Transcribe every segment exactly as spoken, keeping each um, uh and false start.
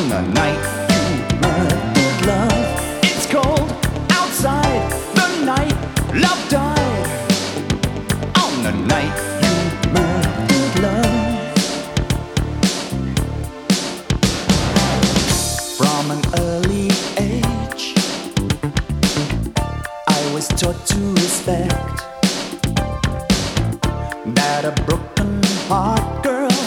the night you murdered love. It's cold outside, the night love died. On the night you murdered love. From an early age, I was taught to respect that a broken heart, girl,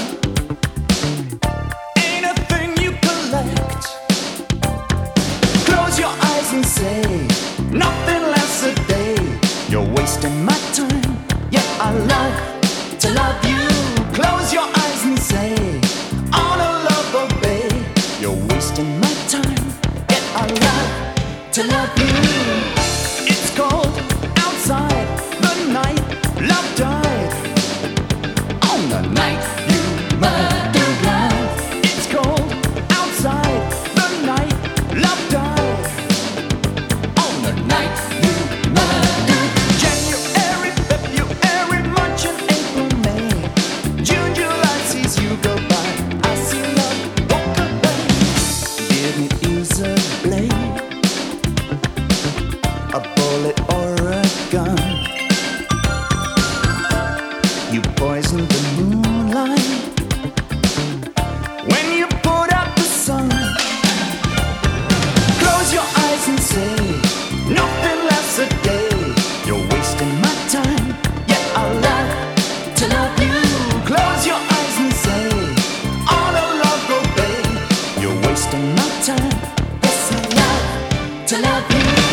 ain't a thing you collect. Close your eyes and say, nothing lasts a day. You're wasting my time, yeah, I love to love you. Close your eyes and say, honor, love, obey. You're wasting my time, yeah, I love to love you. It's cold outside, the night love died. On the night you murdered love. It's cold outside, the night love died. On the night you murdered. January, February, March and April, May, June, July sees you go by. I see love walk away. Didn't use a blade, a bullet or a gun. You poisoned the moonlight when you put out the sun. Close your eyes and say, nothing lasts a day. You're wasting my time, yeah, I love to love you. Close your eyes and say, honor, love, obey. You're wasting my time, yes, I love to love you.